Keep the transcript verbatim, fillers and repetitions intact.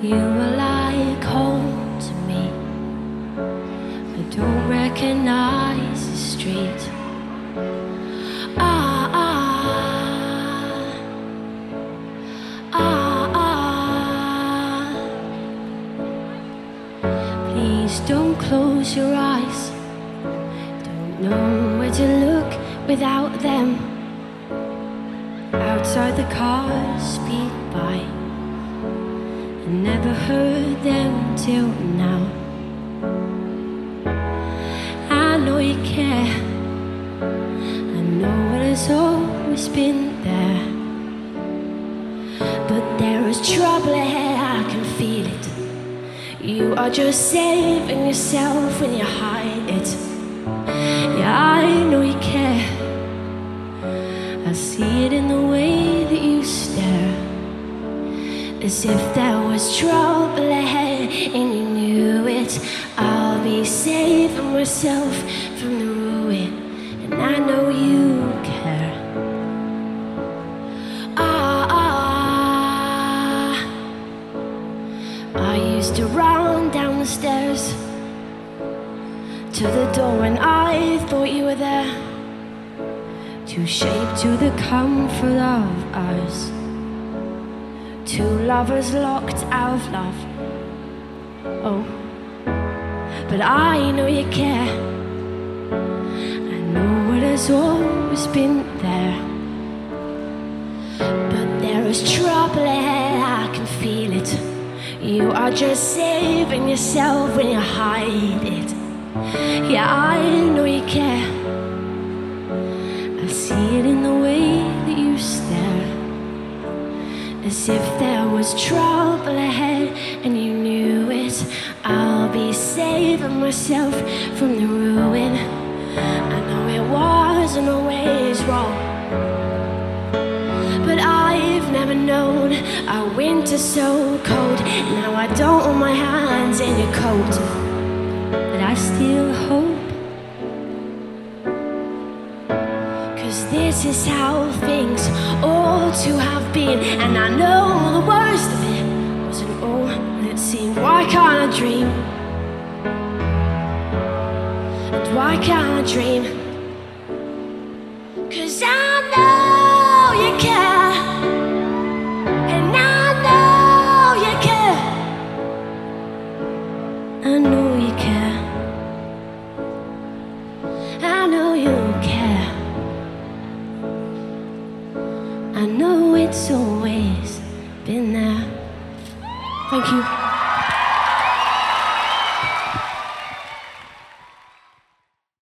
You are like home to me. I don't recognize the street. Ah, ah, ah, ah. Please don't close your eyes. Don't know where to look without them. Outside the cars speed by. I never heard them till now. I know you care. I know it has always been there. But there is trouble ahead, I can feel it. You are just saving yourself when you hide it. Yeah, I know you care. I see it in the way that you stare. As if there was trouble ahead and you knew it. I'll be saving myself from the ruin, and I know you care. Ah, ah. I used to run down the stairs to the door when I thought you were there, to shape to the comfort of ours. Two lovers locked out of love. Oh, but I know you care. I know it has always been there. But there is trouble ahead, I can feel it. You are just saving yourself when you hide it. Yeah, I know you care. I see it in the way that you stare. As if there was trouble ahead and you knew it. I'll be saving myself from the ruin. I know it wasn't always wrong, but I've never known a winter so cold. Now I don't want my hands in your coat, but I still hope. This is how things ought to have been. And I know the worst of it wasn't all that it seemed. Why can't I dream? And why can't I dream? 'Cause I know you care. And I know you care. I know you care. I know you care. I know it's always been there. Thank you.